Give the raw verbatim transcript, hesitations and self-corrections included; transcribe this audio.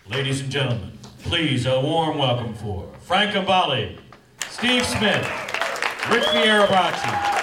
Ladies and gentlemen, please a warm welcome for Frank Gambale, Steve Smith, Rick Fierabacci,